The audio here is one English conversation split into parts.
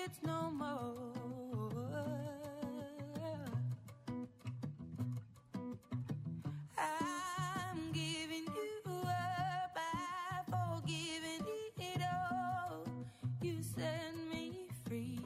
kids no more. I'm giving you up, I've forgiven it all. You set me free.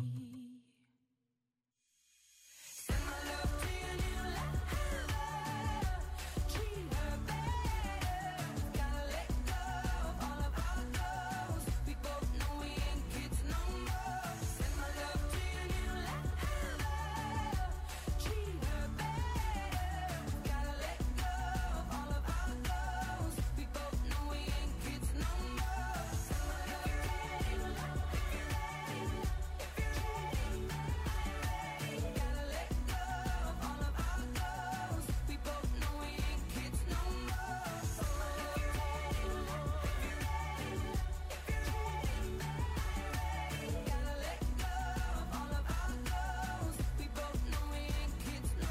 Send my love to your new lover. Treat her better. Gotta let go of all of our goals. We both know we ain't kids no more. Send my love to your new lover. Treat her better. Gotta let go of all of our goals. We both know we ain't kids no more. Send my love to your new lover. If you're ready, gotta let go of all of our goals. We both know we ain't kids no more. Send my love to your new lover. If you're ready, gotta let go of all of our goals. We both know we ain't kids no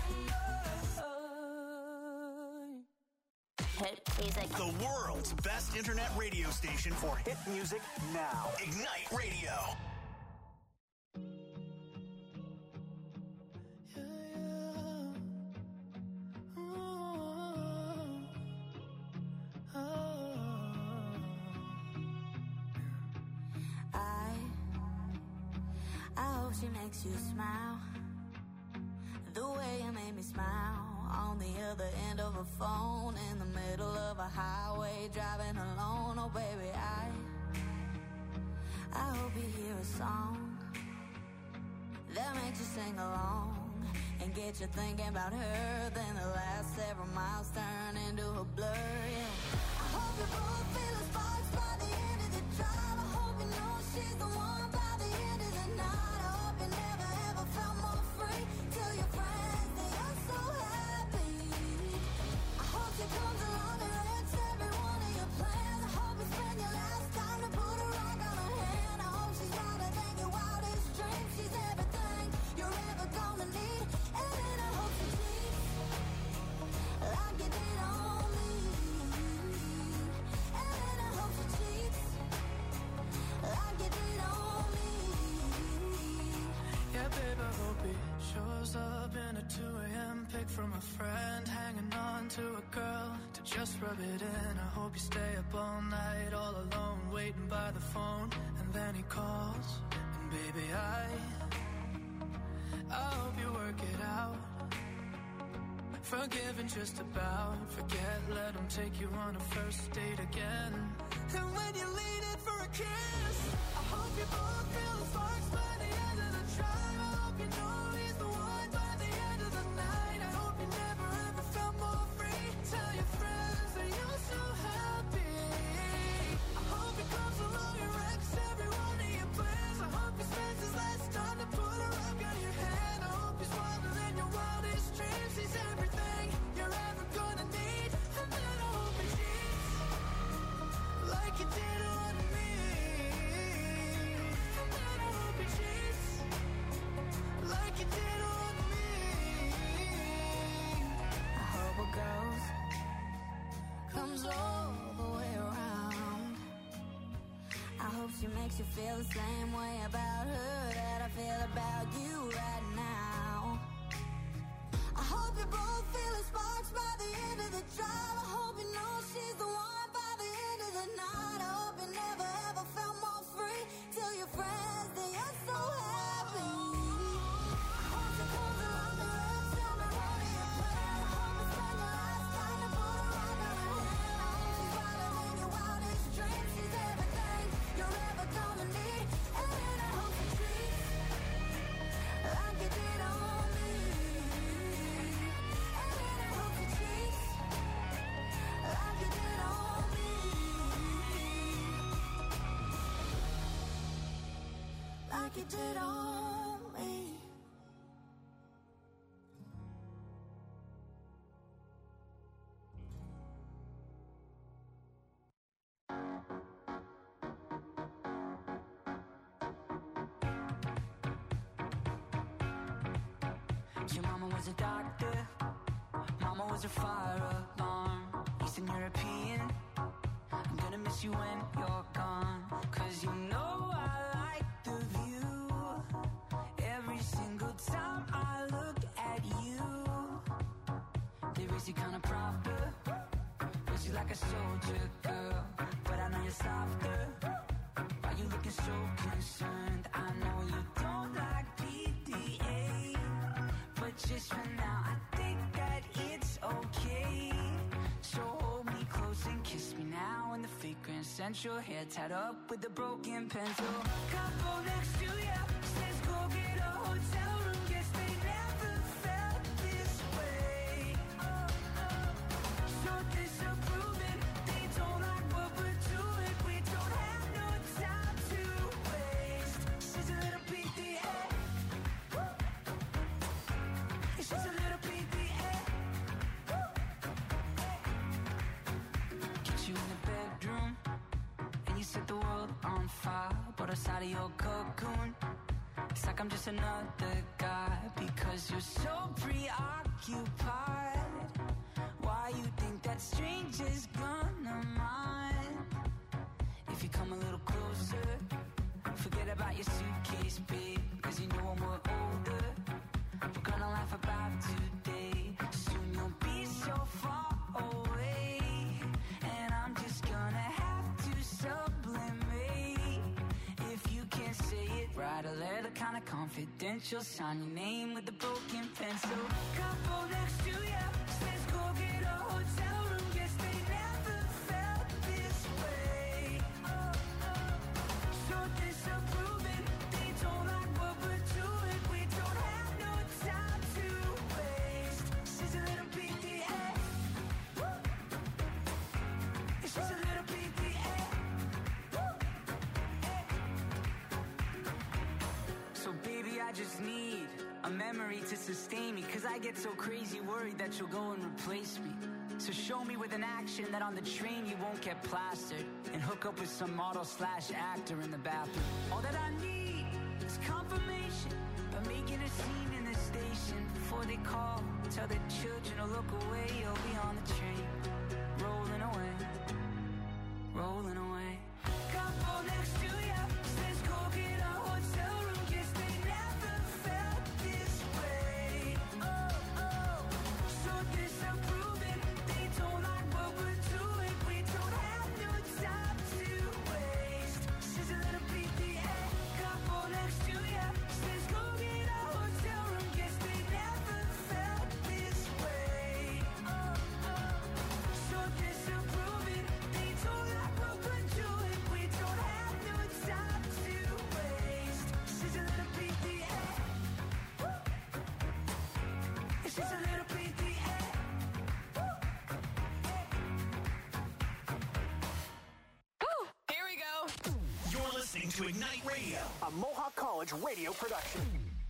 more. Hit music. The world's best internet radio station for hit music now. Ignite Radio. I hope she makes you smile. The way you made me smile on the other end of a phone in the middle of a highway driving alone. Oh baby, I hope you hear a song that makes you sing along and get you thinking about her. Then the last several miles turn into a blur. Yeah. I hope you both feel the sparks by the end of the drive. I hope you know she's the one by the end of the night. I hope you never ever felt more free. Tell your friends that you're so happy. I hope she comes along and wrecks every one of your plans. I hope you spend your last time to put a rock on her hand. I hope she's louder than your wildest dreams. She's everything you're ever gonna need. And then I hope she cheats like you did on me. And then I hope she cheats like you did on me. Yeah, babe, I hope he shows up in a 2 a.m. pic from a friend, hanging on to a girl to just rub it in. I hope you stay up all night, all alone, waiting by the phone, and then he calls. And baby, I hope you work it out. Forgiving just about, forget, let him take you on a first date again. And when you lean in for a kiss, I hope you both feel the sparks by the end of the drive. I hope you know he's the one by the end of the night. I hope you never ever felt more free. Tell your friends that you're so happy. I hope he comes along and wrecks every one of your plans. I hope he spends his last time to put a rock on your hand. I hope he's wilder than your wildest dreams. He's everything you're ever gonna need. And then I hope he cheats like you did on me. And then I hope he cheats like you did on me. I hope a ghost comes all the way around. I hope she makes you feel the same way about her that I feel about you right now. I hope you both feel the sparks by the end of the drive. I hope you know she's the one by the end of the night. I hope you never ever felt more free. Tell your friends that you're so happy. I hope she comes along and wrecks every one of your plans. I hope you spend your last time to put a rock on her hand. I hope she's wilder than your wildest dreams. She's everything you're ever gonna need. And then I hope she treats like you did on me. And then I hope she treats like you did on me. Like you did on me. Your mama was a doctor, mama was a fire alarm. Eastern European, I'm gonna miss you when you're gone. 'Cause you know I like the view Is he kinda proper? Was he like a soldier, girl? But I know you're softer. Why you looking so concerned? I know you don't like PDA, but just for now I think that it's okay. So hold me close and kiss me now in the fake Grand Central. Hair tied up with a broken pencil. Couple next to ya says go get a hotel room. Guess they never felt this way. So disapproving, they don't like what we're doing. We don't have no time to waste. She's a little PDA. She's a little PDA. Get you in the bedroom and you set the world on fire. But outside of your cocoon, it's like I'm just another guy. Because you're so preoccupied. Why you think that stranger's gonna mind? If you come a little closer, forget about your suitcase, babe. Cause you know when we're older, we're gonna laugh about today. Soon you'll be so far away, and I'm just gonna have to sublimate. If you can't say it, write a letter kinda confidential. Sign your name with a broken pencil. Couple next to ya says go get a hotel room. Guess they never felt this way. So disapproving, they don't like what we're doing. We don't have no time to waste. She's a little PDA. She's a little PDA. So baby, I just need a memory to sustain me. Cause I get so crazy worried that you'll go and replace me. So show me with an action that on the train you won't get plastered, and hook up with some model/actor in the bathroom. All that I need is confirmation by making a scene in the station. Before they call, tell the children to look away. You'll be on the train, rolling away, rolling away. Couple next to ya says go get a hotel room. Guess they never felt this way. So disapproving, they don't like what we're doing. We don't have no time to waste. She's a little PDA. Couple next to ya says go get a hotel room. Guess they never felt this way. So disapproving, they don't like what we're doing. We don't have no time to waste. She's a little PDA. She's a little PDA. Here we go. You're listening to Ignite Radio, a Mohawk College radio production.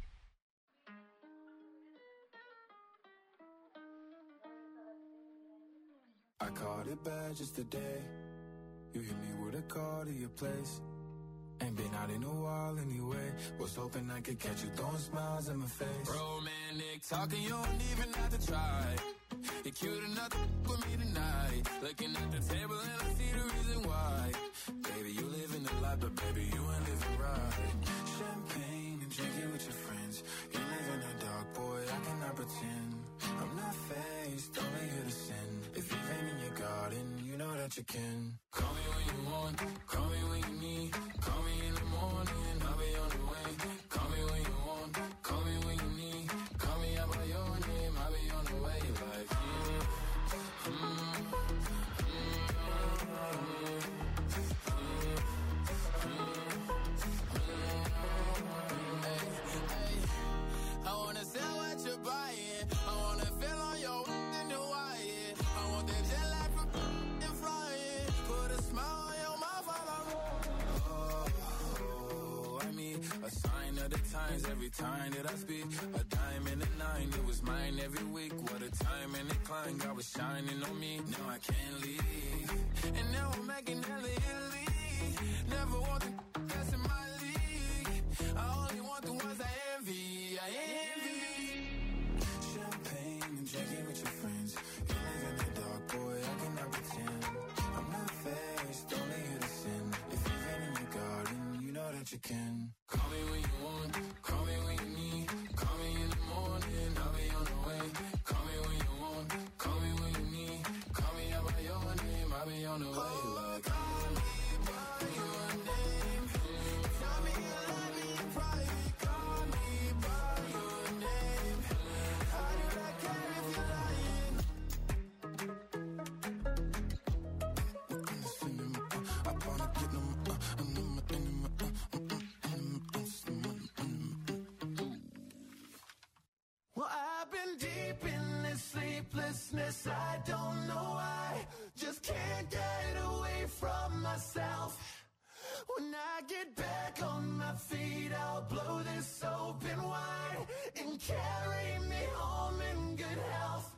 I caught it bad just today. You hit me with a call to your place. Ain't been out in a while anyway. Was hoping I could catch you throwing smiles in my face. Romantic talking, you don't even have to try. You're cute enough to with me tonight. Looking at the table and I see the reason why. Baby, you living the life, but baby, you ain't living right. Champagne and drinking with your friends. You live in the dark, boy, I cannot pretend. I'm not faced, only here to sin. If you've been in your garden, you know that you can. Call me when you want, call me when you need. Call me in the morning, I'll be on the way. Call me when you want, call me when you need. Call me out by your name, I'll be on the way. Like, I wanna sell what you're buying. I wanna feel on your in the wire. I want that jet lag from and flying. Put a smile on your mouth while I'm I mean, a sign of the times every time that I speak. A dime and a nine, it was mine every week. What a time and a climb, God was shining on me. Now I can't leave, and now I'm making hella Italy. Never want the that's in my league. I only want the ones I envy. I envy. Champagne and drinking with your friends. You live in the dark, boy, I cannot pretend. I'm not faced, only here to sin. If you've been in your garden, you know that you can. Call me when you want, call me when you need. Call me in the morning, I'll be on the way. Call me when you want, call me got me on the way like call me by your name. Tell me you love me in private. Call me by your name. How did I care if you're lying? I wanna get them. Well, I've been deep in this sleeplessness. I don't know why. Just can't get away from myself. When I get back on my feet, I'll blow this open wide and carry me home in good health.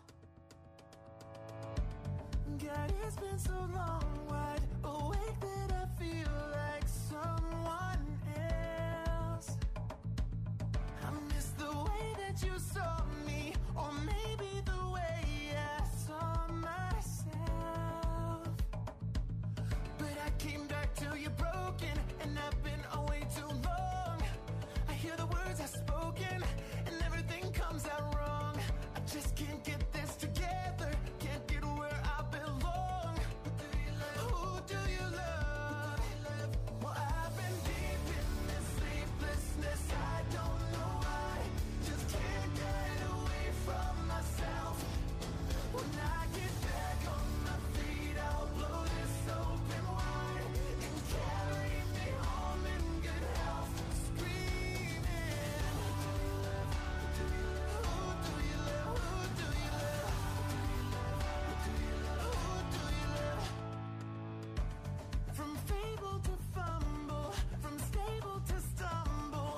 God, it's been so long, wide awake that I feel like someone else. I miss the way that you saw me, or maybe the way I saw myself. But I came back to you broken, and I've been away too long. I hear the words I've spoken, and everything comes out wrong. I just can't get this together, can't get where I belong. Who do you love? Well, I've been deep in this sleeplessness. I don't know why, just can't get away from myself. When I get back on my feet, I'll blow this open wide and carry me home in good health. Screaming, who do you love? Who do you love? Who do you love? Who do you love? From fable to fumble, from stable to stumble,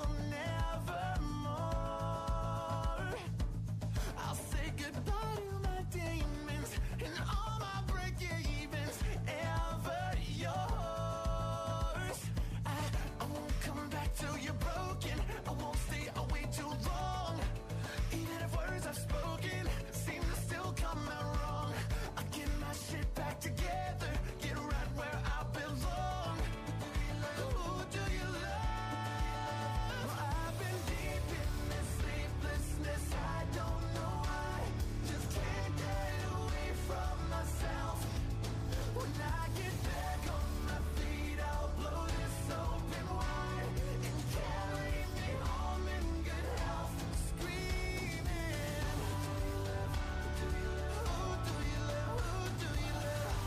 nevermore. I'll say goodbye to my demons and all my break-evens, ever yours. I won't come back till you're broken. I won't stay away too long. Even if words I've spoken seem to still come out wrong, I get my shit back together, get right where I belong. Who do you love? Well, I've been deep in this sleeplessness. I don't know why, just can't get away from myself. When I get back on my feet, I'll blow this open wide and carry me home in good health. Screaming, who do you love? Who do you love? Who do you love?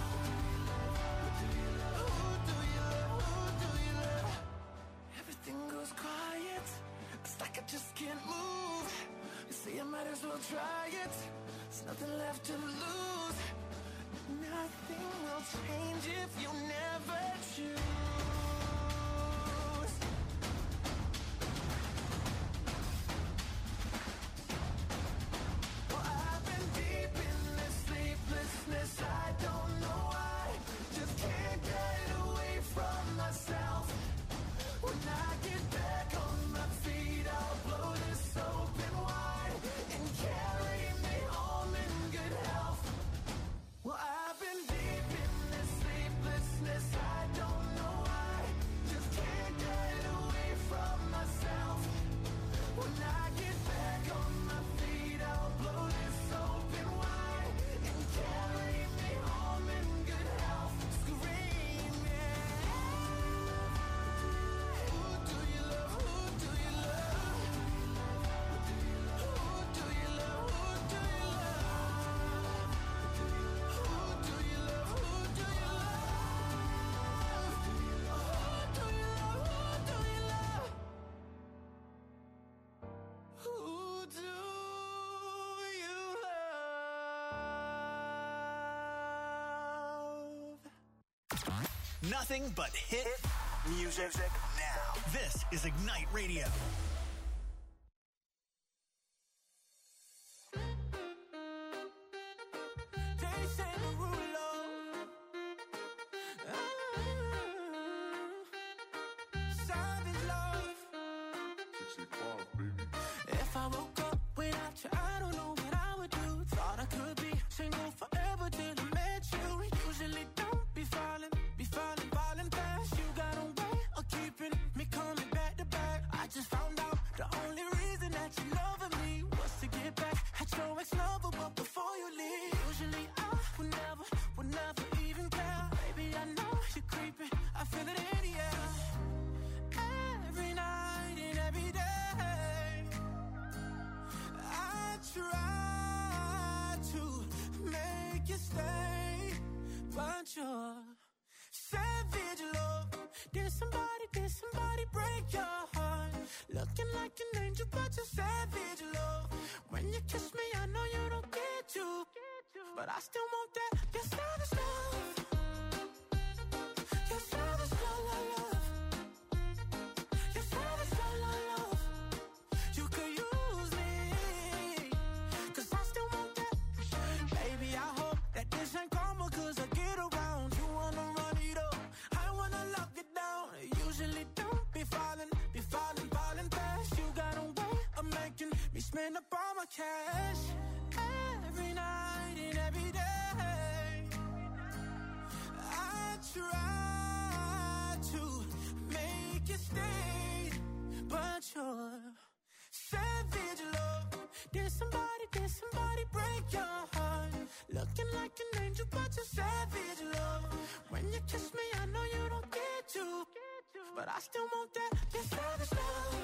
Who do you love? Who do you love? Everything goes quiet. It's like I just can't move. You say I might as well try it. There's nothing left to lose. Nothing will change if you never choose. Well, I've been deep in this sleeplessness. I don't know why, just can't get away from myself. When I get back on my feet, I'll blow this open wide and carry me home in good health. Well, I've been deep in this sleeplessness. I don't know why, just can't get away from myself. When I get back on my feet, I'll blow this open wide and carry me home in good health. Screaming, who do you love? Who do you love? Who do you love? Who do you love? Who do you love? Who do you love? Who do you love? Who do you love? Who do you love? Nothing but hit music now. This is Ignite Radio. Jason Derulo. Savage love. If I woke up without you, I don't know what I would do. Thought I could be single forever till I met you. Usually don't be falling fast. You got a way of keeping me coming back to back. I just found out the only reason that you loving me was to get back at your ex-lover, but before you leave, usually I would never even care. savage love. Did somebody break your heart? Looking like an angel, but you're savage love. When you kiss me, I know you don't get to, but I still want that. Your savage love. Your savage love, love. Your savage love, love. You could use me, 'cause I still want that. Baby, I hope that this ain't karma, 'cause I get around. You wanna run it up, I wanna lock it down. Usually don't be falling fast. You got a way of making me spend up all my cash. Every night and every day, I try to make you stay, but you're savage love. Did somebody break your heart? Looking like an angel, but you're savage love. When you kiss me, I know you don't get to, but I still want that. Your savage love.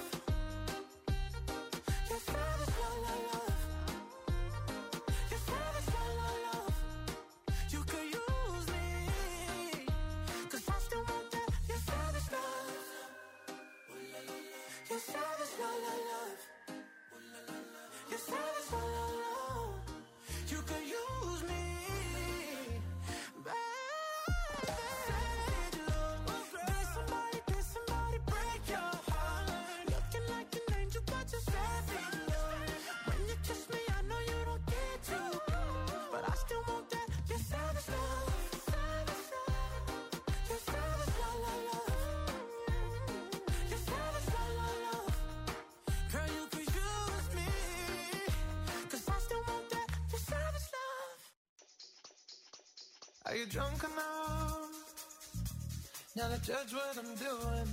Your savage love, love. Your savage love, love. You could use me, 'cause I still want that. Your savage love. Your savage love, love. Your savage love, love. You could use me, savage love. Did somebody break your heart? Looking like an angel, but you're savage love. When you kiss me, I know you don't get to, but I still want that. Your savage love. Your savage love, love. Your savage love, love. Girl, you could use me, 'cause I still want that. Your savage love. Are you drunk enough now to judge what I'm doing?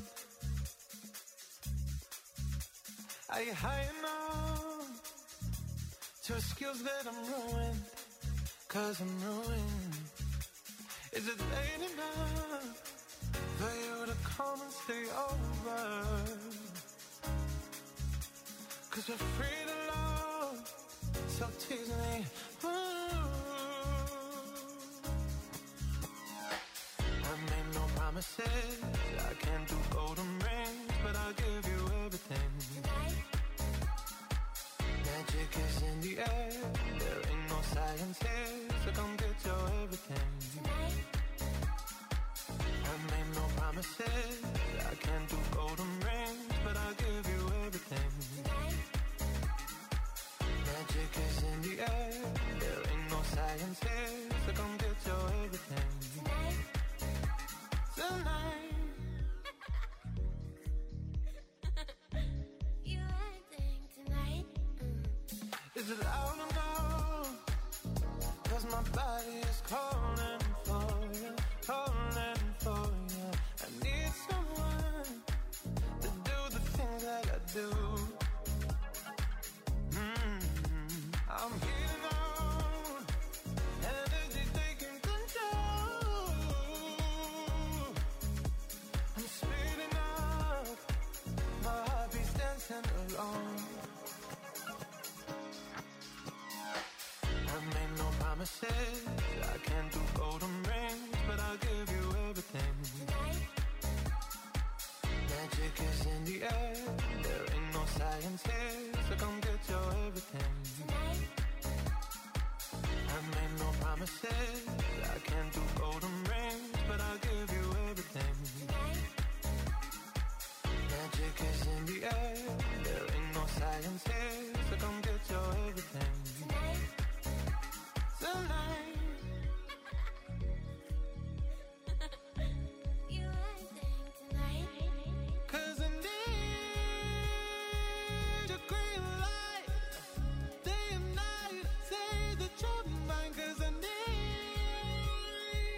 Are you high enough to excuse that I'm ruined? 'Cause I'm ruined. Is it late enough for you to come and stay over? 'Cause we're free to love, so tease me. I made no promises, I can't do golden rings, but I'll give you everything. Magic is in the air, there ain't no science here, so come get your everything. I made no promises, I can't do golden rings, but I'll give you everything. Magic is in the air, there ain't no science here, so come get your everything. Tonight. You acting tonight? Is it loud enough? 'Cause my body is calling for you, calling for you. I need someone to do the things that I do. I'm heating on, energy taking control. I'm speeding up, my heart beats dancing along. I made no promises, I can't do golden rings, but I'll give you everything. Magic is in the air, there ain't no science here, so come get your everything. I made no promises, I can't do golden rings, but I'll give you everything. Magic is in the air, there ain't no science here, so come get your everything. Tonight. You acting tonight? 'Cause I need your green light, day and night. Say that you're mine, 'cause I need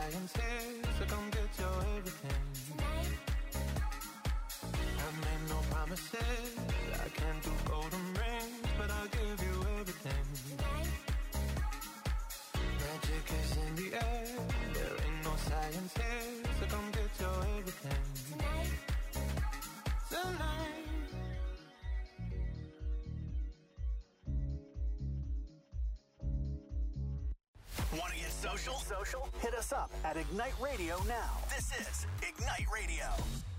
science here, so come get your everything. Tonight. I made no promises, I can't do golden rings, but I'll give you everything. Tonight. Magic is in the air, there ain't no science here, so come get your everything. Tonight. Tonight. Want to get social? Hit us up at Ignite Radio now. This is Ignite Radio.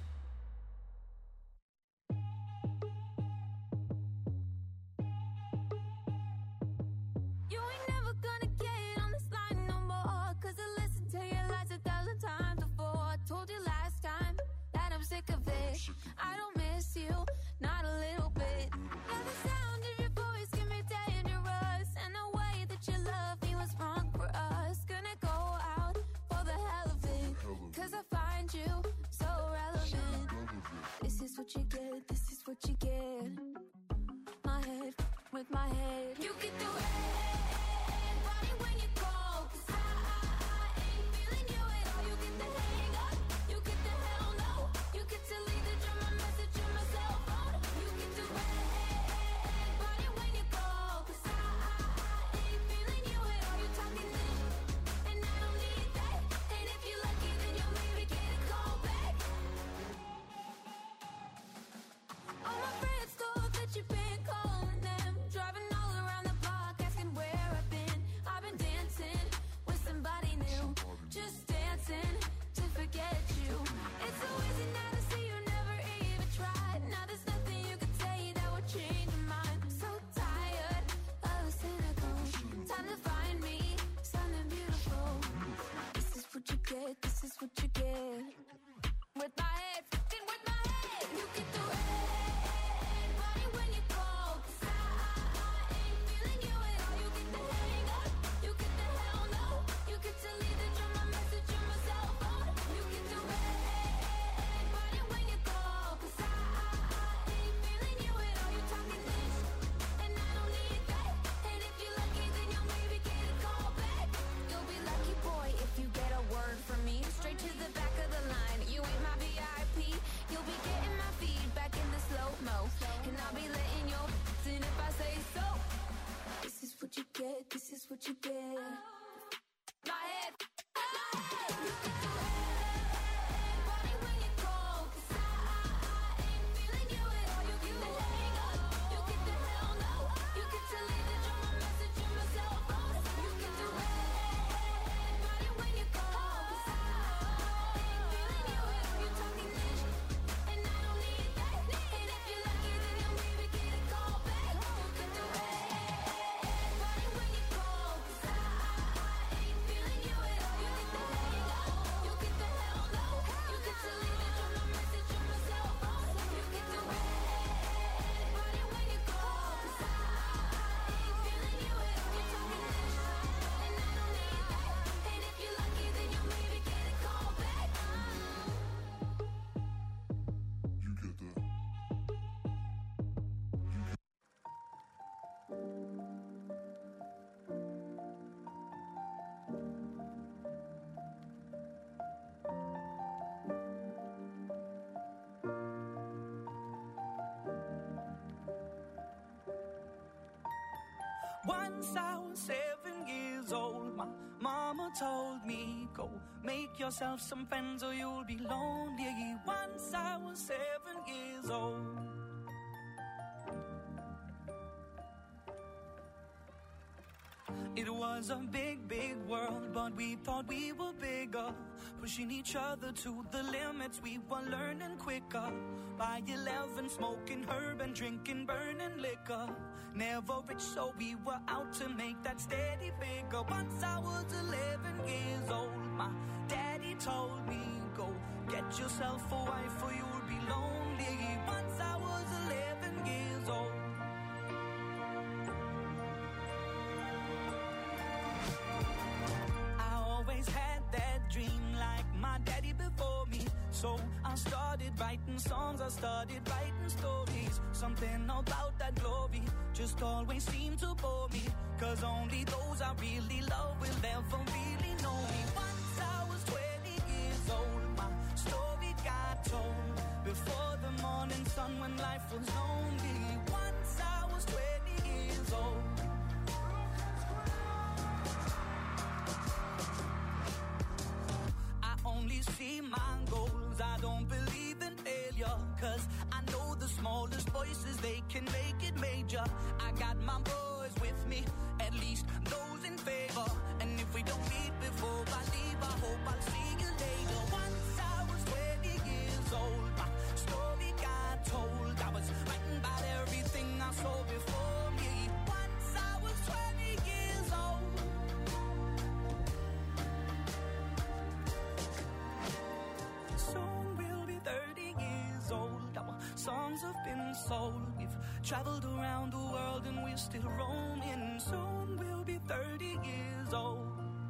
You ain't never gonna get on this line no more, 'cause I listened to your lies 1,000 times before. I told you last time that I'm sick of it. I don't miss you, not a little bit. Now the sound of your voice can be dangerous, and the way that you love me was wrong for us. Gonna go out for the hell of it, 'cause I find you so relevant. This is what you get, this is what you get. My head with my head. You get the body when you call, 'cause I ain't feeling you at all. You get the hang up, you get the hell no. You get to leave the drum, my message on my cell phone. You get the body when you call, 'cause I ain't feeling you at all. You talking this, and I don't need that. And if you're lucky, then you'll maybe get a call back. All my friends thought that you've been calling them, driving all around the block, asking where I've been. I've been dancing with somebody new, just dancing to forget you. It's so easy now to see you never even tried. Now there's nothing you could say that would change your mind. I'm so tired of the cynical. Time to find me something beautiful. This is what you get, this is what you get. With my head, fucking with my head. You get the body when you call, 'cause I ain't feeling you at all. You get the hang up, you get the hell no. You get to leave the drum, my message on my cell phone. You get the body when you call, 'cause I ain't feeling you at all. You talking this, and I don't need that. And if you're lucky, then you'll maybe get a call back. You'll be lucky, boy, if you get a word from me. Straight to the back of the line. You ain't my VIP. You'll be getting my feedback in the slow-mo. And I'll be letting your in if I say so. This is what you get, this is what you get. My head, you get the body when you call, 'cause I ain't feeling you at all. You get the hang up, you get the hell no. You get to leave the drum, my message on my cell phone. You get the body when you call, 'cause I ain't feeling you at all. You talking this, and I don't need that. And if you're lucky, then you'll maybe get a call back. You get the body when you call, 'cause I ain't feeling you at all. You get the hang up, you get the hell no. You get to leave the drum, my message on my cell phone. You get the body when you call, 'cause I ain't feeling you at all. You talking this, and I don't need that. And if you're lucky, then you'll maybe get a call back. You get the. Once I was 7 years old, my mama told me, go make yourself some friends or you'll be lonely. Once I was 7 years old. It was a big, big world, but we thought we were bigger. Pushing each other to the limits, we were learning quicker. By 11, smoking herb and drinking burning liquor. Never rich, so we were out to make that steady figure. Once I was 11 years old, my daddy told me, go get yourself a wife or you'll be lonely. Once I was 11 years old. I always had that dream like my daddy before me. So I started writing songs, I started writing stories. Something about that glory just always seemed to bore me. 'Cause only those I really love will ever really know me. Once I was can make it major. I got my boys with me, at least those in favor. And if we don't meet before I leave, I hope I'll see you later. Once I was 20 years old, my story got told. I was writing about everything I saw before me. Once I was 20 years old. Soon we'll be 30 years old. Our songs have been sold. We've traveled around the world and we're still roaming. Soon we'll be 30 years old.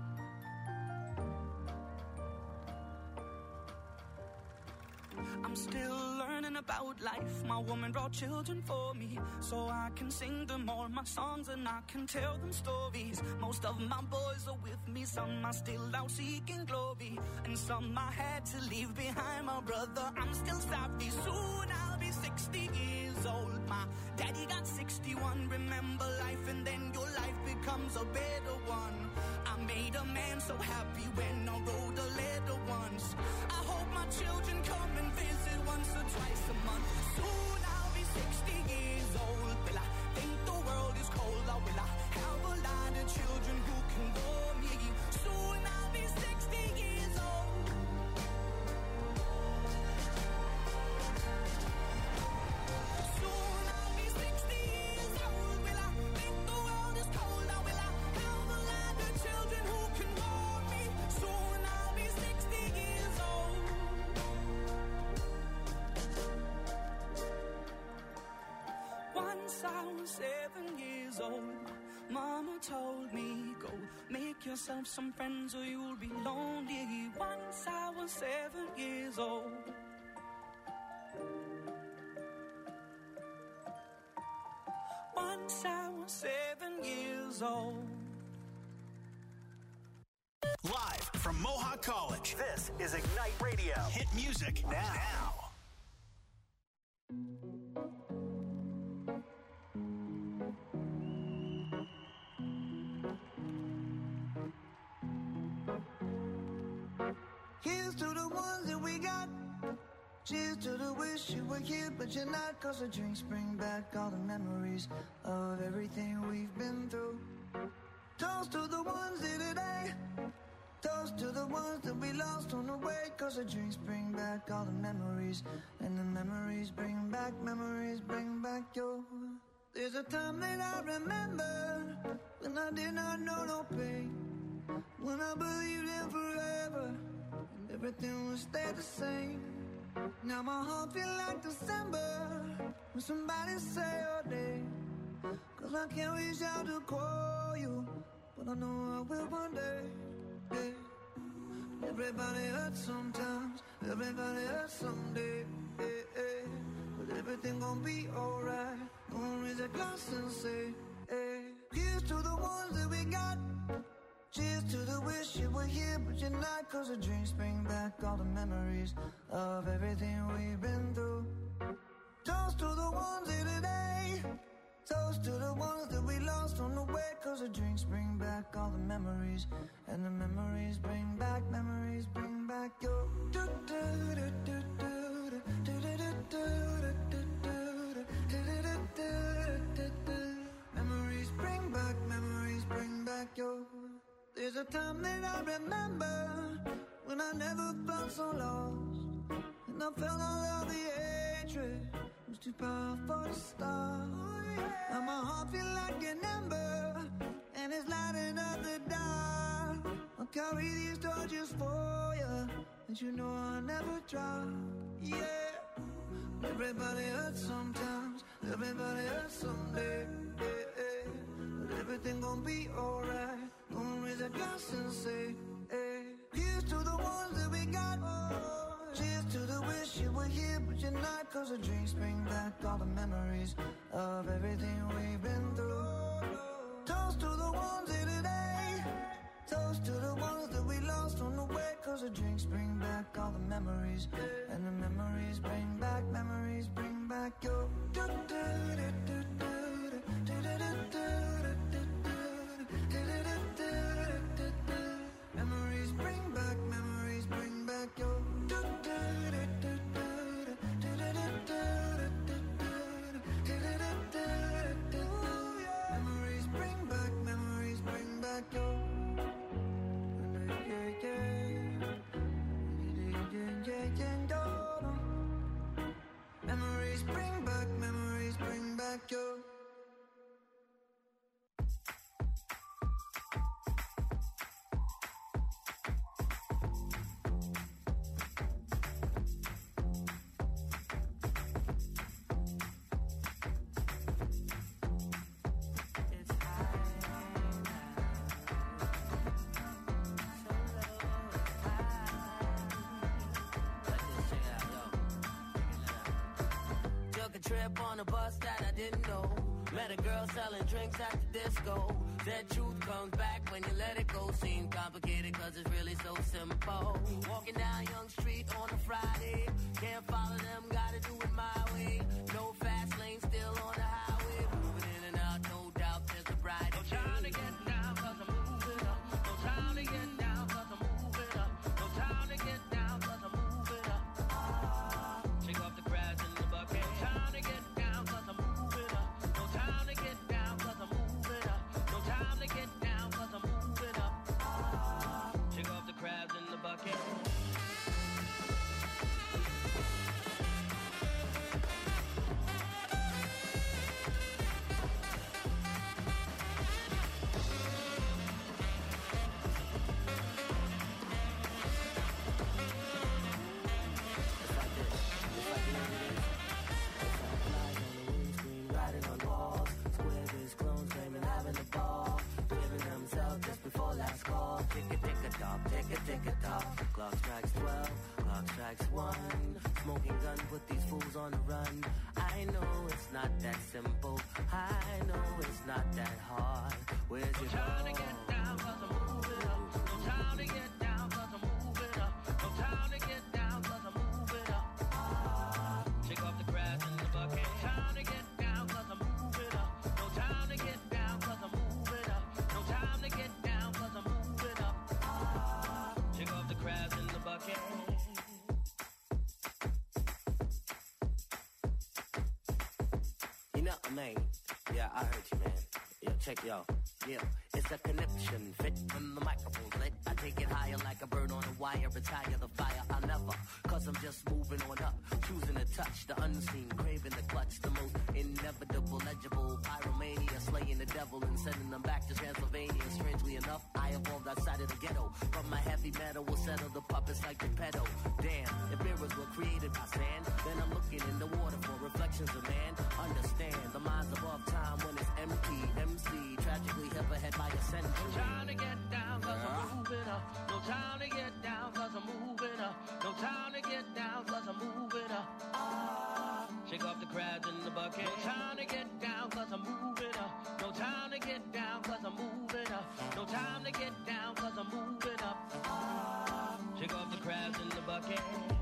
I'm still learning about life. My woman brought children for me, so I can sing them all my songs and I can tell them stories. Most of my boys are with me, some are still out seeking glory, and some I had to leave behind. My brother, I'm still sorry. Soon I'll be 60 years old. My daddy got 61. Remember life and then your life becomes a better one. I made a man so happy when I wrote a letter once. I hope my children come and visit once or twice a month. Soon I'll be 60 years old. Will I think the world is cold, or will I have a lot of children who can bore me? Soon I'll be 60 years old. Soon I'll be 60 years old. Will I think the world is cold, or will I have a lot of children who can bore me? Soon I'll be 60 years old. Once I was 7 years old, Mama told me, go make yourself some friends or you'll be lonely. Once I was 7 years old. Once I was 7 years old. Live from Mohawk College, this is Ignite Radio. Hit music now. Here's to the ones that we got. Cheers to the wish you were here, but you're not. Cause the drinks bring back all the memories of everything we've been through. Toast to the ones here today. Toast to the ones that we lost on the way. Cause the drinks bring back all the memories. And the memories bring back your. There's a time that I remember when I did not know no pain. When I believed in forever and everything would stay the same. Now my heart feel like December when somebody say your name. Cause I can't reach out to call you, but I know I will one day. Yeah. Everybody hurts sometimes, everybody hurts someday. But everything gon' be alright. Gonna raise a glass and say, hey. Here's to the ones that we got. Cheers to the wish you were here, but you're not. Cause the drinks bring back all the memories of everything we've been through. Toast to the ones here today. Toast to the ones that we lost on the way. Cause the drinks bring back all the memories. And the memories bring back your. Memories bring back your. There's a time that I remember when I never felt so lost. And I felt all of the hatred was too powerful to stop. Now my heart feel like an ember and it's lighting up the dark. I'll carry these torches for you, and you know I'll never drop. Yeah. Everybody hurts sometimes, everybody hurts someday. But everything gon' be alright. Gonna raise a glass and say, hey. Here's to the ones that we got. Cheers to the wish you were here, but you're not. Cause the drinks bring back all the memories of everything we've been through. Toast to the ones here today. Toast to the ones that we lost on the way. Cause the drinks bring back all the memories. And the memories bring back your. Memories bring back your. Memories bring back your. trip on a bus that I didn't know. Met a girl selling drinks at the disco. That truth comes back when you let it go. Seems complicated cause it's really so simple. Walking down Young Street on a Friday. Can't follow them, gotta do it my way. No fast lane, still on the highway. Moving in and out, no doubt there's a bright. No time to get down cause I'm moving up. No time to get down cause I'm moving up. No time to get down cause I'm moving up. Shake off the crabs in the bucket. No time to get down cause I'm moving up. No time to get down cause I'm moving up. No time to get down cause I'm moving up. Shake off the crabs in the bucket. Clock strikes 12, clock strikes 1. Smoking gun, put these fools on the run. I know it's not that simple. I know it's not that hard. Where's your time to get down cause I'm moving up. No time to get down cause I'm moving up. No time to get down cause I'm moving up. Shake off the crabs in the bucket. No time to get down cause I'm moving up. No time to get down cause I'm moving up. No time to get down cause I'm moving up. Shake off the crabs in the bucket. You know, man. Yeah, I heard you, man. Yeah, check y'all. Yeah, it's a connection. Fit when the microphone's lit. I take it higher like a bird on a wire. Retire the fire. I'll never. Cause I'm just moving on up. Choosing to touch the unseen. Craving the clutch. The most inevitable, legible. Pyromania. Slaying the devil and sending them back to Transylvania. Strangely enough, I evolved outside of the ghetto. From my heavy metal will settle the puppets like Geppetto. Damn, if mirrors were created by sand, then I'm looking in the water for reflections of man. Understand, the mind's above time when it's empty. MC, tragically hip ahead by a century. No time to get down cause I'm moving up. No time to get down cause I'm moving up. No time to get down cause I'm moving up. Shake off the crabs in the bucket. No time to get down cause I'm moving up. No time to get down cause I'm moving up. No time to get down cause I'm moving up. Shake off the crabs in the bucket.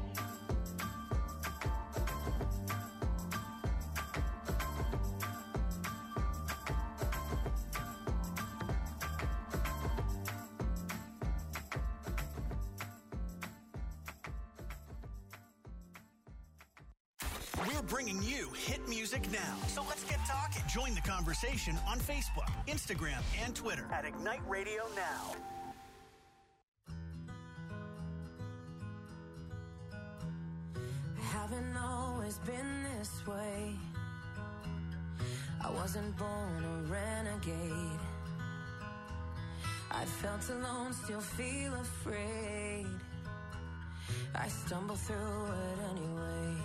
We're bringing you hit music now. So let's get talking. Join the conversation on Facebook, Instagram, and Twitter at Ignite Radio Now. Haven't always been this way. I wasn't born a renegade. I felt alone, still feel afraid. I stumble through it anyway.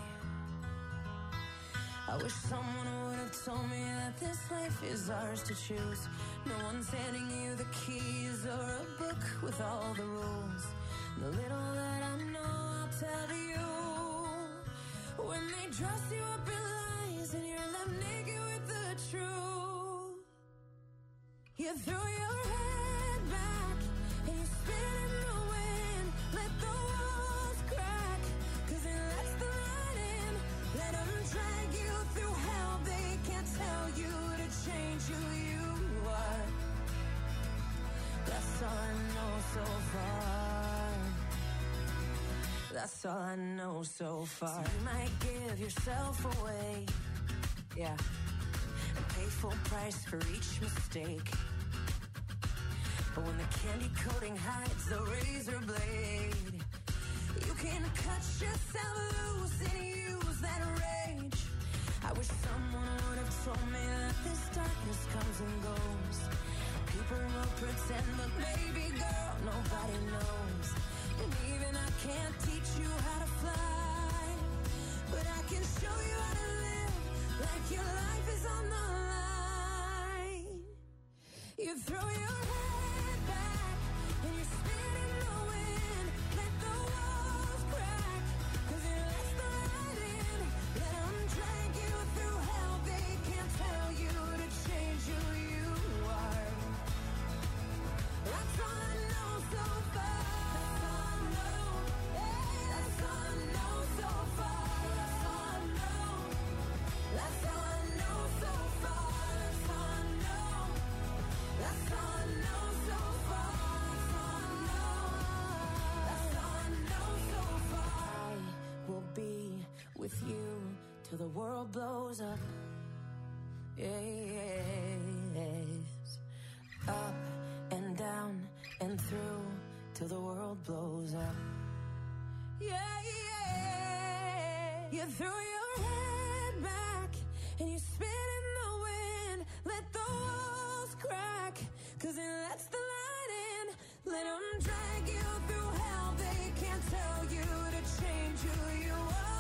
I wish someone would have told me that this life is ours to choose. No one's handing you the keys or a book with all the rules. The little that I know I'll tell to you. When they dress you up in lies and you're left naked with the truth, you throw your head back and you spin in the wind. Let the walls crack, cause it lets the light in. Let them drag you through hell. They can't tell you to change who you are. That's all I know so far. That's all I know so far. So you might give yourself away, yeah, and pay full price for each mistake. But when the candy coating hides the razor blade, you can cut yourself loose and use that rage. I wish someone would have told me that this darkness comes and goes. People will pretend, but baby girl, nobody knows. And even I can't teach you how to fly, but I can show you how to live like your life is on the line. You throw your head back and you spin in the wind. Let the walls crack, cause it lets the light in. Let them drag you through till the world blows up. Yes. Up and down and through till the world blows up. Yeah, yeah. You threw your head back and you spit in the wind. Let the walls crack, 'cause it lets the light in. Let them drag you through hell. They can't tell you to change who you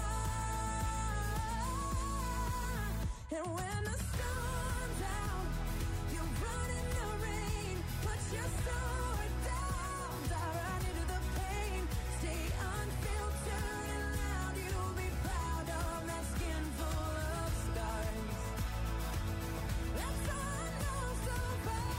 are. And when the storm's out, you run in the rain. Put your sword down, dive right into the pain. Stay unfiltered and loud. You'll be proud of that skin full of scars. That's all I know so far.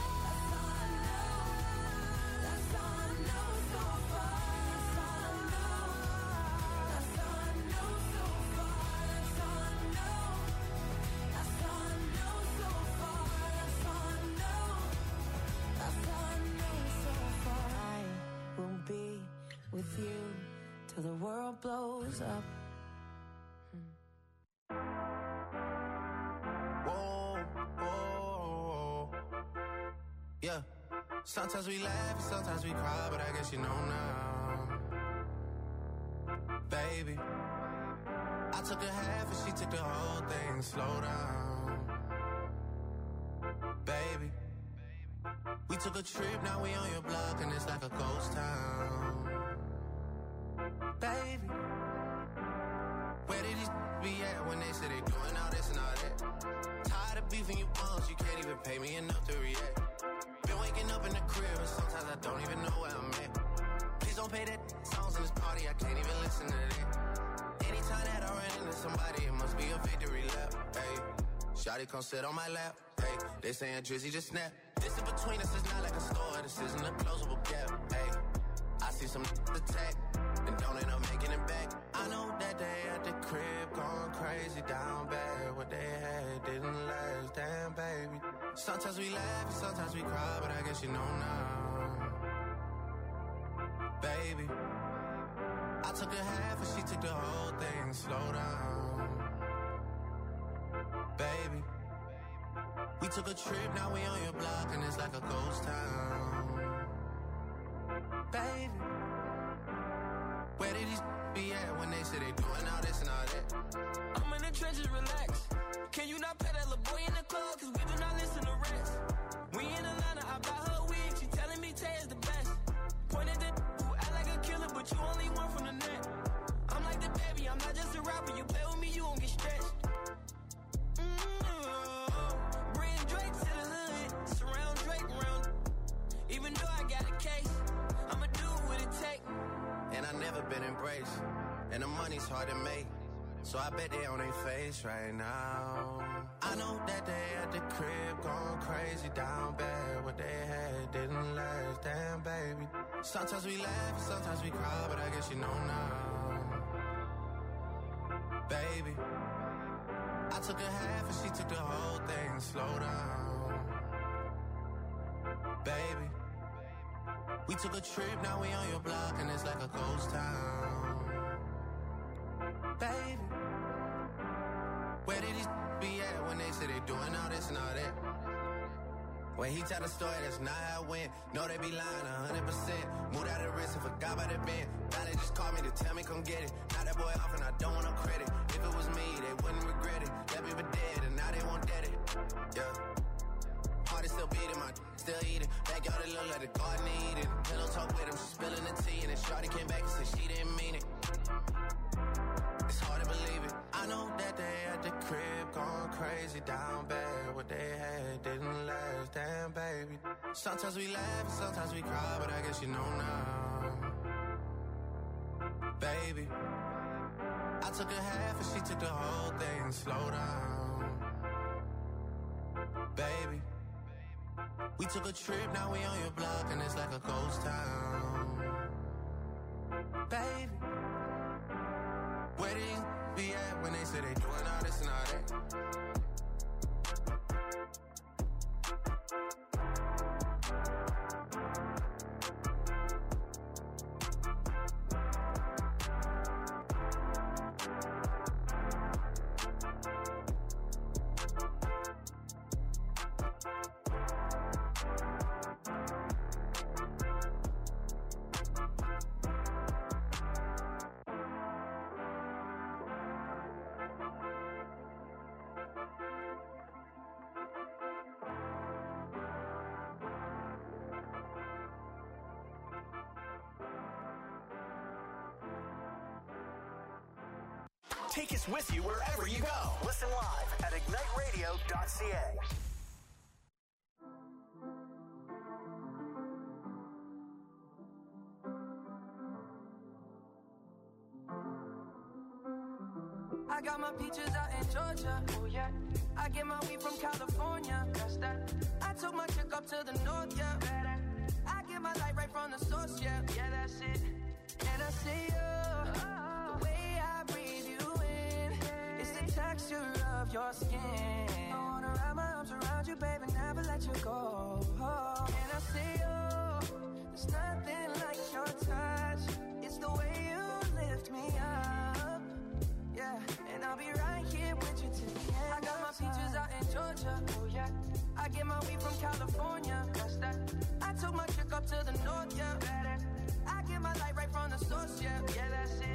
That's all I know so far. That's all I know. That's all I know so far. That's all I know. That's all I know so far. That's all I know. That's all I know so far. I will be with you till the world blows up. Whoa, whoa, yeah. Sometimes we laugh and sometimes we cry, but I guess you know now. Baby, I took a half and she took the whole thing. Slow down. Baby, we took a trip, now we on your block and it's like a ghost town. Baby, where did these be at when they say they doing all this and all that? Tired of beefing you bums, you can't even pay me enough to react. Been waking up in the crib and sometimes I don't even know where I'm at. Please don't pay that songs in this party, I can't even listen to that. Anytime that I run into somebody, it must be a victory lap. Hey, shawty come sit on my lap. Hey, they saying Drizzy just snap. This in between us is not like a store, this isn't a closable gap. Hey, I see some attack and don't end up making it back. I know that they at the crib going crazy down bad. What they had didn't last, damn baby. Sometimes we laugh and sometimes we cry, but I guess you know now. Baby, I took a half and she took the whole thing. Slow down. Baby, we took a trip, now we on your block and it's like a ghost town. Baby, where did these be at when they say they doing all this and all that? I'm in the trenches, relax. Can you not pet that little boy in the club? 'Cause we do not listen to rest. We in Atlanta, I buy her wig. She telling me Tay is the best. Pointed at who act like a killer, but you only one from the net. I'm like the baby, I'm not just a rapper. You play with me, you won't get stretched. Bring Drake to the hood, surround Drake around. Even though I got a case, I'ma do what it take. And I never been embraced, and the money's hard to make. So I bet they on their face right now. I know that they at the crib going crazy down bad. What they had didn't last, damn baby. Sometimes we laugh and sometimes we cry, but I guess you know now. Baby, I took a half and she took the whole thing. Slow down. Baby, we took a trip, now we on your block and it's like a ghost town. Baby, where did these be at when they say they doing all this and all that? When he tell the story, that's not how it went. No, they be lying 100%. Moved out of the wrist and forgot about the bend. Now they just called me to tell me come get it. Now that boy off and I don't want no credit. If it was me, they wouldn't regret it. That people dead and now they won't dead it. Yeah. Heart is still beating, my still eating. Backyard it look like the garden eating. Pillow talk with him, she spilling the tea. And then shorty came back and said she didn't mean it. It's hard to believe it. I know that they at the crib going crazy down bad. What they had didn't last, damn baby. Sometimes we laugh and sometimes we cry, but I guess you know now. Baby, I took a half and she took the whole thing. Slow down. Baby, we took a trip, now we on your block and it's like a ghost town. Baby, where did be at when they say they doing all this and all that? Take us with you wherever you go. Listen live at igniteradio.ca. I got my peaches out in Georgia, oh yeah. I get my weed from California, that's that. I took my chick up to the north, yeah. I get my light right from the source, yeah. Yeah, that's it. And I see you, the way I breathe you in, it's the texture of your skin. I wanna wrap my arms around you, baby, never let you go. And I see you, there's nothing like your touch. It's the way you lift me up. Yeah, and I'll be right here with you till the end. I got my peaches out in Georgia, oh yeah. I get my weed from California, that's that. I took my chick up to the north, yeah. I get my light right from the source, yeah. Yeah, that's it.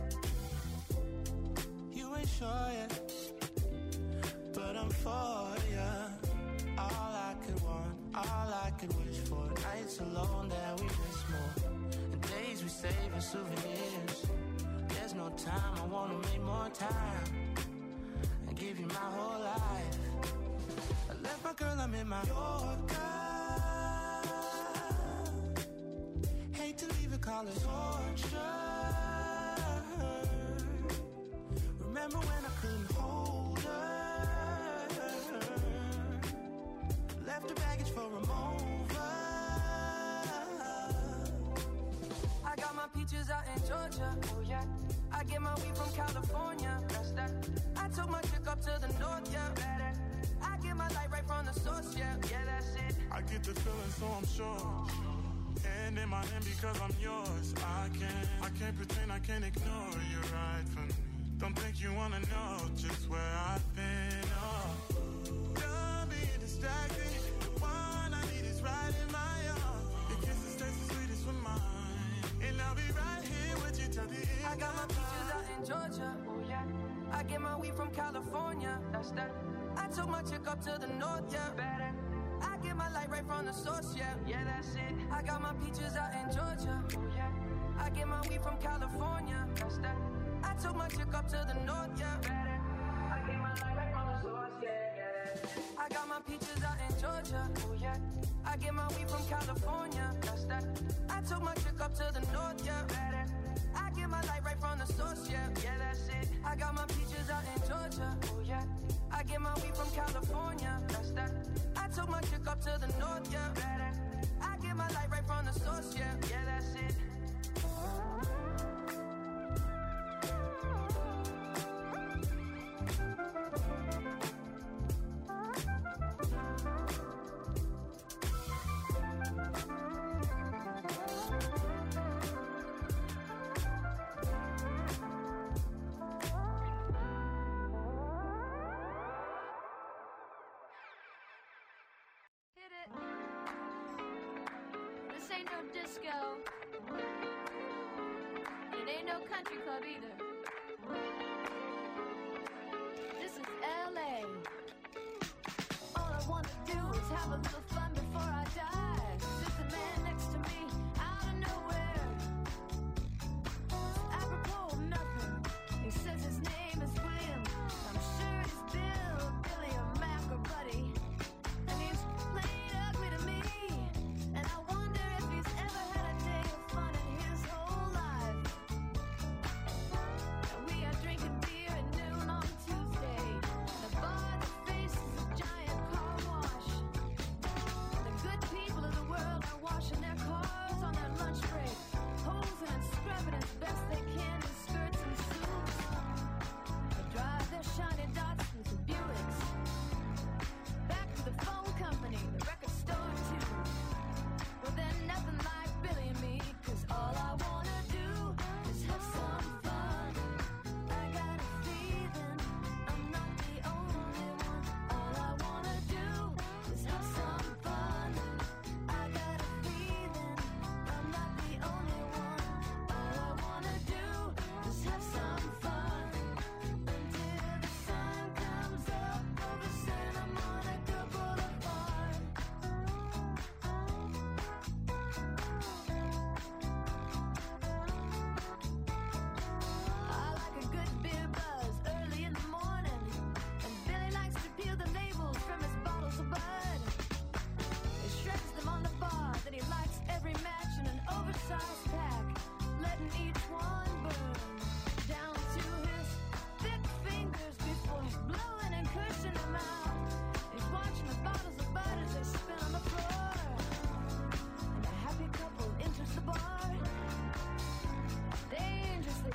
You ain't sure yet, but I'm for ya. All I could want, all I could wish for. Nights alone that we miss more, and days we save as souvenirs. There's no time, I wanna make more time and give you my whole life. I left my girl, I'm in my Yorker. Hate to leave it, call it torture. Remember when I couldn't hold her? Left her baggage for a mover. I got my peaches out in Georgia, oh yeah. I get my weed from California, that's that. I took my chick up to the north, yeah. I get my light right from the source, yeah. Yeah, that's it. I get the feeling, so I'm sure. And in my hand because I'm yours. I can't pretend, I can't ignore you right from me. Don't think you wanna know just where I've been. Oh, done being distracted. The one I need is right in my arms. Your kisses taste the sweetest with mine, and I'll be right here with you till the end. I got my peaches out in Georgia, oh yeah. I get my weed from California, that's that. I took my chick up to the north, yeah. I get my light right from the source, yeah. Yeah, that's it. I got my peaches out in Georgia, oh yeah. I get my weed from California, that's that. I took my chick up to the north, yeah. I get my light right from the source, yeah. I got my peaches out in Georgia, oh yeah. I get my weed from California, that's that. I took my chick up to the north, yeah. I get my light right from the source, yeah. Yeah, that's it. I got my peaches out in Georgia, oh yeah. I get my weed from California, that's that. I took my chick up to the north, yeah. I get my light right from the source, yeah. Yeah, that's it. This ain't no disco. It ain't no country club either. This is LA. All I wanna do is have a little fun before I die. There's a man next to me out of nowhere. Apropos of nothing. He says his name is William. I'm sure it's Bill, Billy, or Mac or Buddy. And he's plain ugly to me. And I wonder if he's ever had a day of fun in his whole life. And we are drinking beer at noon on Tuesday. The bar that faces a giant car wash.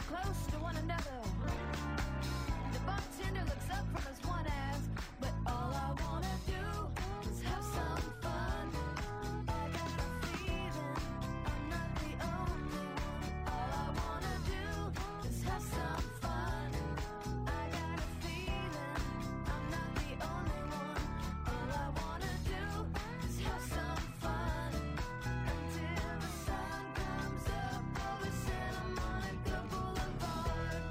close to one another. The bartender looks up from his one ass, but all I wanna do is have some fun. I got a feeling I'm not the only one. All I wanna do is have some fun. I got a feeling I'm not the only one. All I wanna do is have some fun until the sun comes up over Santa Monica Boulevard.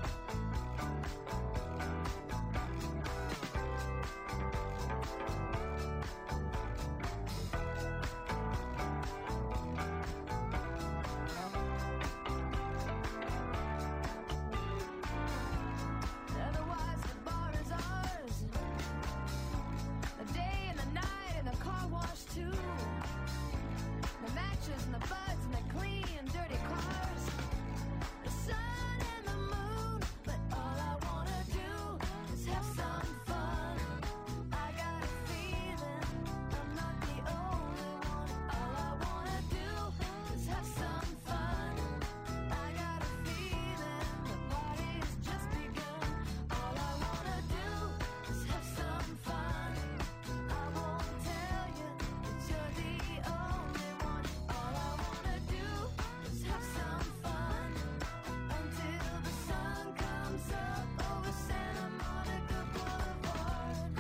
Otherwise, the bar is ours. The day and the night and the car wash too. The matches and the buds and the clean and dirty cars. The sun and the moon, but all I wanna do is have some fun. I got a feeling I'm not the only one. All I wanna do is have some fun. I got a feeling the party's just begun. All I wanna do is have some fun. I won't tell you that you're the only one. All I wanna do is have some fun until the sun comes up over Santa Monica Boulevard.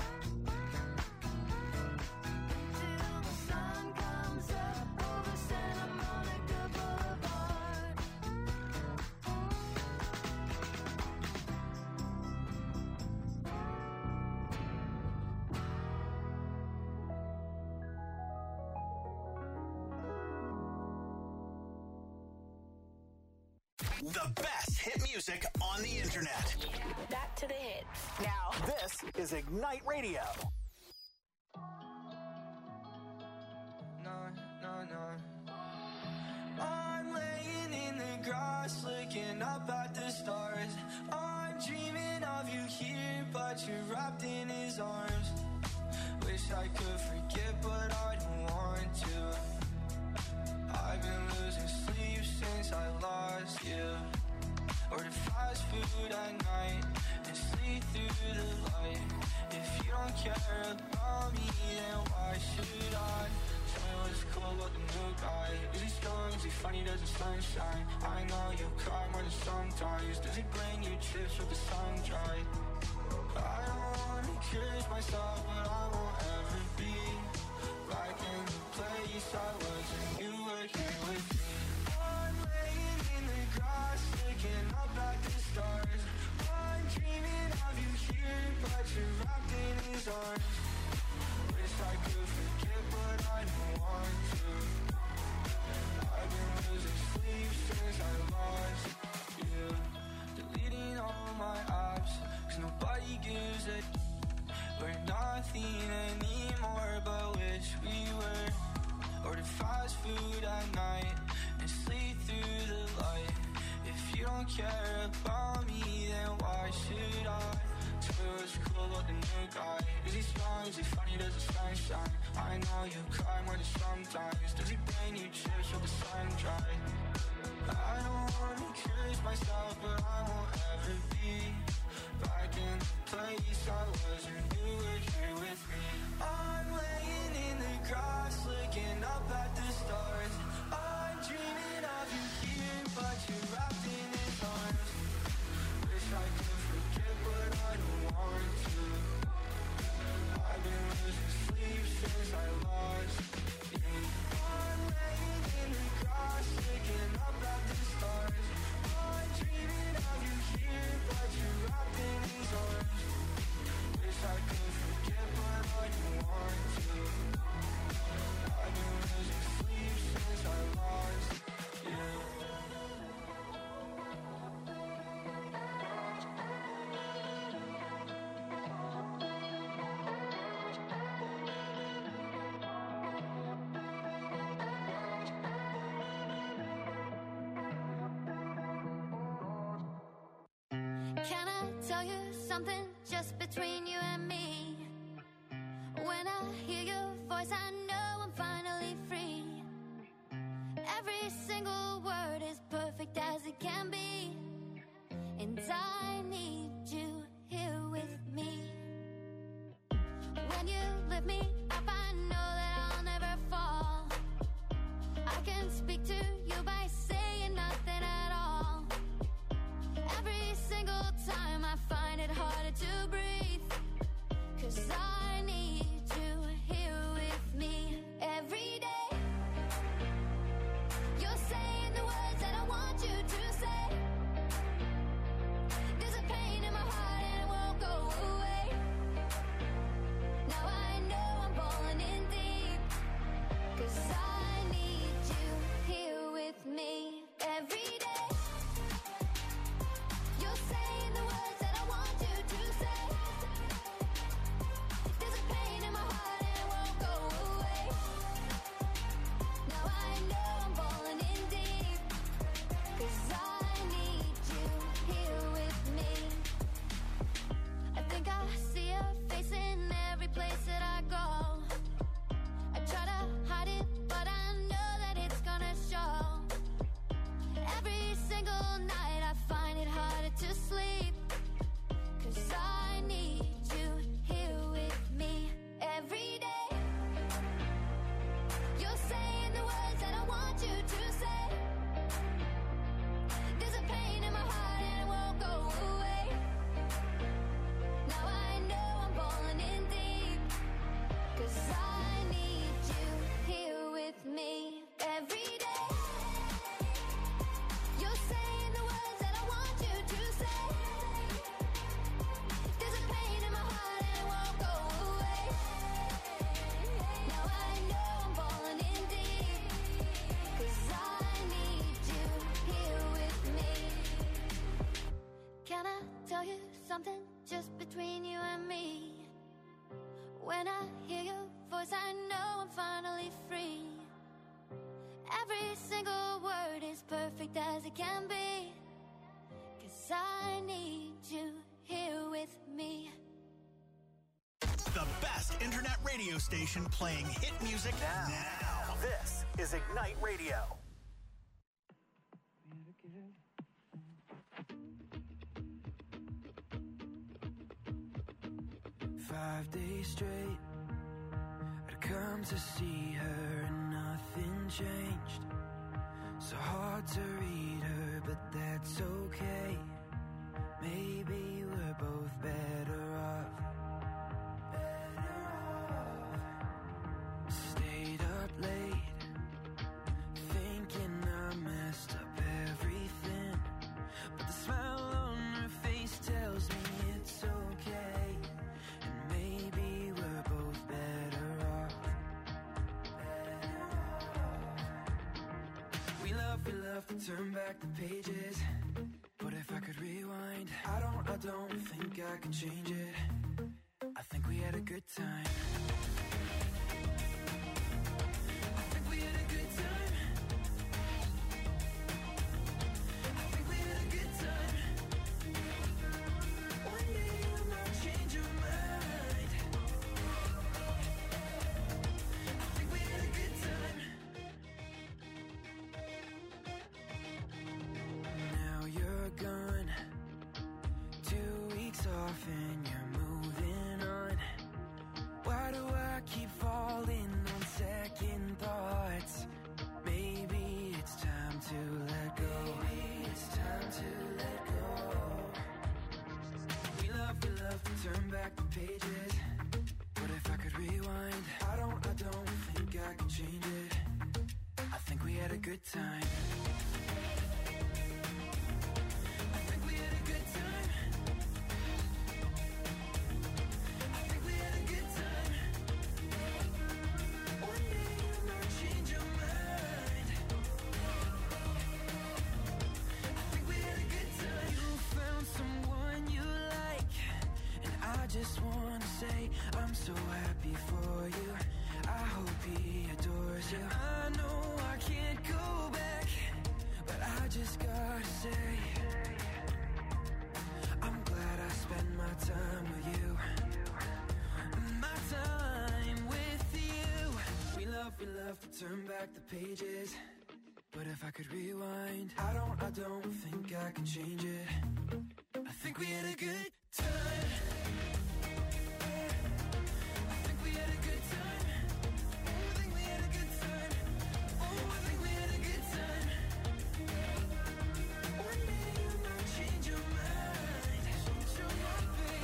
Until the sun comes up over Santa Monica Boulevard. The best hit music on the internet. Back to the hits. Now, this is Ignite Radio. I'm laying in the grass, looking up at the stars. I'm dreaming of you here, but you're wrapped in his arms. Wish I could forget, but I don't want to. I've been losing sleep since I lost you. Order fast food at night and sleep through the light. If you don't care about me, then why should I? Tell me what's cool about the new guy. Is he strong? Is he funny? Does the sunshine? I know you cry more than sometimes. Does he bring you chips with the sun dry? I don't wanna curse myself, but I won't ever be back in the place I was when you were here with me. I'm laying in the grass, looking up at the stars. I'm dreaming of you here, but you're wrapped in his arms. Wish I could forget, but I don't want to. I've been losing sleep since I lost you. Deleting all my apps, 'cause nobody gives a. We're nothing anymore, but wish we were. Order fast food at night and sleep through the light. If you don't care about me, then why should I? Tell me what's cool about the new guy. Is he strong? Is he funny? Does the sunshine? I know you cry more than sometimes. Does he bring you chips with the sun dry? I don't wanna curse myself, but I won't ever be back in the place I was when you were here with me. I'm laying in the grass, looking up at the stars. I'm dreaming of you here, but you're wrapped in his arms. Wish I could forget, but I don't want to. I've been losing sleep since I lost you. I'm laying in the grass, looking up at the stars. I'm dreaming of you here, but you're wrapped in his arms. Wish I could forget, but I don't want to. I've been losing sleep since I lost you. Can I tell you something just between you and me? When I hear your voice, I know I'm finally free. Every single word is perfect as it can be. harder to breathe. 'Cause I need you here with me every day. You're saying the words that I want you to say. There's a pain in my heart and it won't go away. Now I know I'm falling in deep. 'Cause I need you here with me every day. You're saying the words that I want you to say. There's a pain in my heart and it won't go away. Now I know I'm falling in deep. 'Cause I need you here with me. I think I see your face in every place that I go. I try to hide it, but I know that it's gonna show. Every single night I find it harder to sleep. 'Cause I need you here with me every day. You're saying the words that I want you to say. There's a pain in my heart and it won't go away. Now I know I'm falling in deep. 'Cause I need you here with me every day. You're saying the words that I want you to say. There's a pain in my heart and it won't go away. Now I know I'm falling in deep. 'Cause I need you here with me. Can I tell you something just between you and me? When I hear your voice, I know I'm finally free. Every single word is perfect as it can be. 'Cause I need you here with me. The best internet radio station playing hit music now. This is Ignite Radio. 5 days straight, I'd come to see her and nothing changed. So hard to read her, but that's okay. Maybe we're both better off. Stayed up late, thinking I messed up everything. But the smile on her face tells me it's okay. And maybe we're both better off. We love to turn back the pages. But if I could rewind, I don't think I could change it. I think we had a good time. I think we had a good time. I think we had a good time. One day you might change your mind. I think we had a good time. Now you're gone, 2 weeks off and you're moving on. Why do I keep falling on second thoughts? Maybe it's time to let go. Maybe it's time to let go. We love to turn back the pages. But if I could rewind, I don't think I could change it. I think we had a good time. I think we had a good time. I think we had a good time. One day you might change your mind. I think we had a good time. You found someone you like, and I just wanna say I'm so happy for you. I hope he adores you. I know I can't go back, but I just gotta say I'm glad I spent my time with you. My time with you. We love to turn back the pages. But if I could rewind, I don't think I can change it. I think we had a good time. I think we had a good time. I think we had a good time. Oh, I think we had a good time. One day you might change your mind. Change your mind, baby.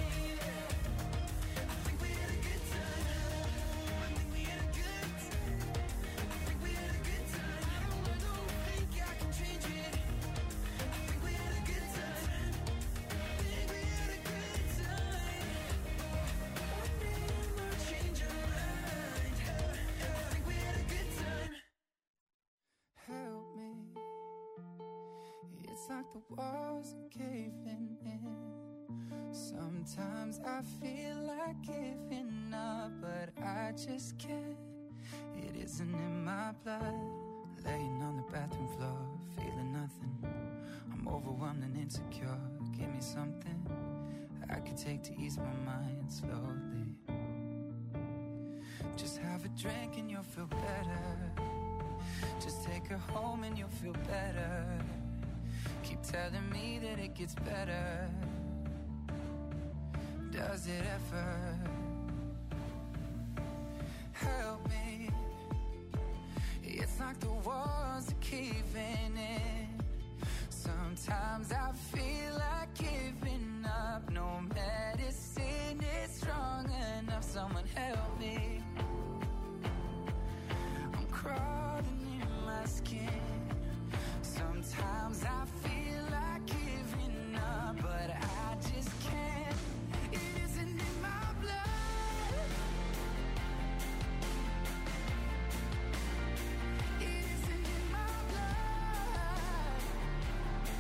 It's like the walls are caving in. Sometimes I feel like giving up, but I just can't. It isn't in my blood. Laying on the bathroom floor, feeling nothing. I'm overwhelmed and insecure. Give me something I could take to ease my mind slowly. Just have a drink and you'll feel better. Just take her home and you'll feel better. Keep telling me that it gets better. Does it ever? Help me. It's like the walls are caving in. Sometimes I feel like giving up. No medicine is strong enough. Someone help me. I'm crawling in my skin. Sometimes I